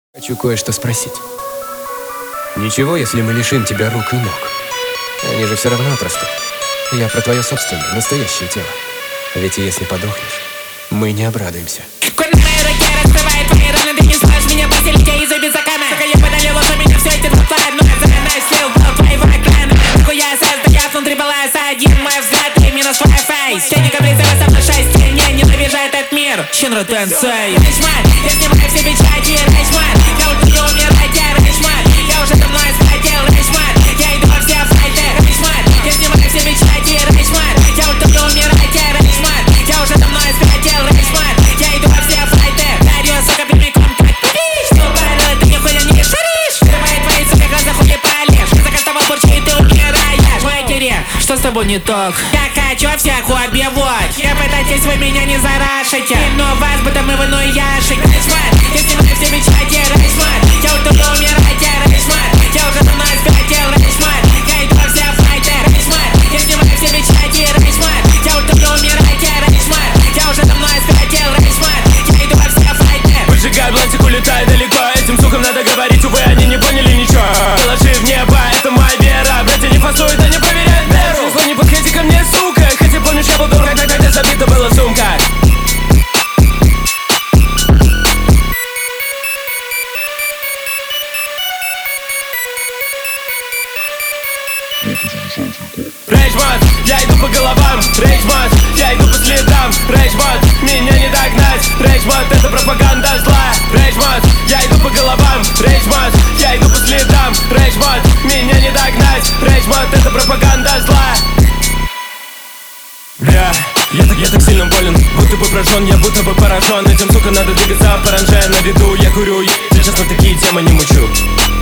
Хочу кое-что спросить. Ничего, если мы лишим тебя рук и ног? Они же все равно отрастут. Я про твое собственное, настоящее тело. Ведь если подохнешь, мы не обрадуемся. Когда мои руки раскрывают твои раны, ты не сможешь меня бросить людей из-за беззакона. Сука, я подалил, что меня все эти разлад, но я загонаюсь, слил был твоего экрана. Нахуя состоят внутри баланса, один мой взгляд и минус твой фейс. Тени капризовы со мной шесть, не ненавижу этот мир. Шинро Тенсей. Рейчман, я снимаю все печати, Рейчман. Я уже умирать, я Рейчман. Я уже давно испратил, Рейчман. Я иду во все файты, Рейчман. Я снимаю все печати, Рейчман. Я уже умирать, я Рейчман. Я уже давно испратил, Рейчман. Я иду во все файты, дарю, сука, прямиком как пиш. Что пару, ты нихуя не шаришь. Открывай твои, сука, глаза, хули палишь. За каждого бурчит, ты умираешь. Матери, что с тобой не так? Я хочу всех убивать. Я пытаюсь, вы меня не зарашите. Но вас будто мы в ящик. Рейчман, я снимаю все печати, Рейчман. Я уже умирать, я Рейчман. Я уже давно испратил, Рейчман. Я иду во все файты, Рейчман. Я снимаю все печати, Рейчман. Я уже умирать, я Рейчман. Я уже давно испратил, Рейчман. Я иду во все файты. Выжигай блантик, улетай далеко. Этим сукам надо говорить, увы, они не поняли ничего. Положи в небо, это моя вера. Братья не фасуют, они проверяют веру. Зло, не подходи ко мне, сука. Хотя помнишь, я был дурак, когда забита была сумка. Рейчман, я иду по головам. Рейчман, я иду по следам. Рейчман, меня не догнать. Рейчман, это пропаганда зла. Рейчман, я иду по головам. Рейчман, я иду по следам. Рейчман, меня не догнать. Рейчман, это пропаганда зла. Я так сильно болен, будто бы прожжен, я будто бы поражен. Этим, сука, надо двигаться в паранже. На виду я курю, сейчас на такие темы не мучу.